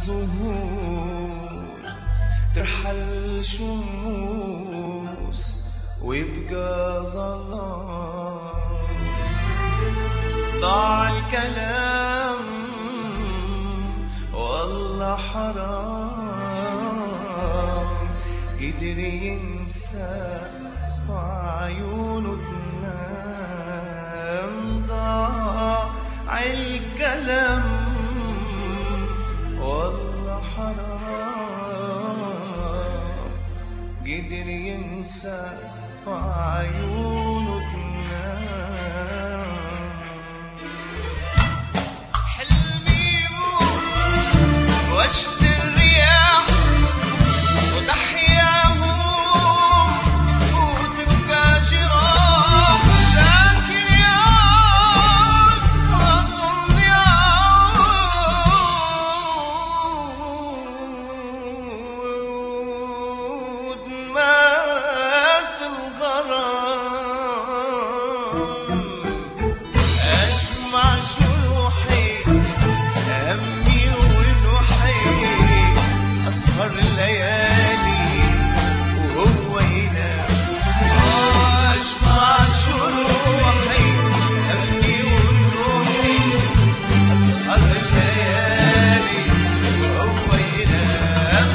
الزهور ترحل شموس ويبقى ظلام. ضاع الكلام والله حرام، قدر ينسى وعيونه تنام. ضاع الكلام والله حرام، قدر ينسى وعيونه تنام. حلمي يموت واشت الرياح وتحياهم وتبقى جراح، لكن يعود أظن يعود مات الغرام. أجمع جروحي همي ونوحي، أسهر الليالي وهو ينام. أجمع جروحي همي ونوحي، أسهر الليالي وهو ينام.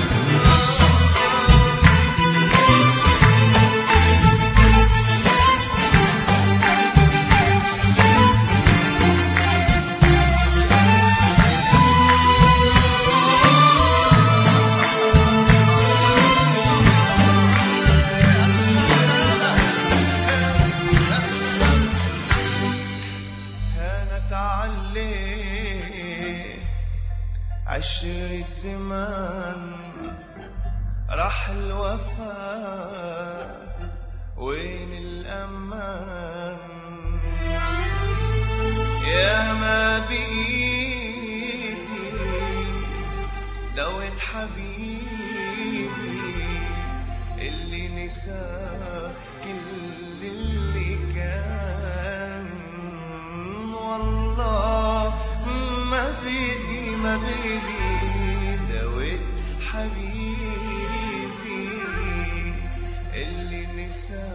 هانت عليه 10 زمان، راح الوفاء وين الأمان. يا ما بإيدي دوت حبيبي اللي نسى كل اللي كان. والله ما بيدي دوت حبيبي اللي نسى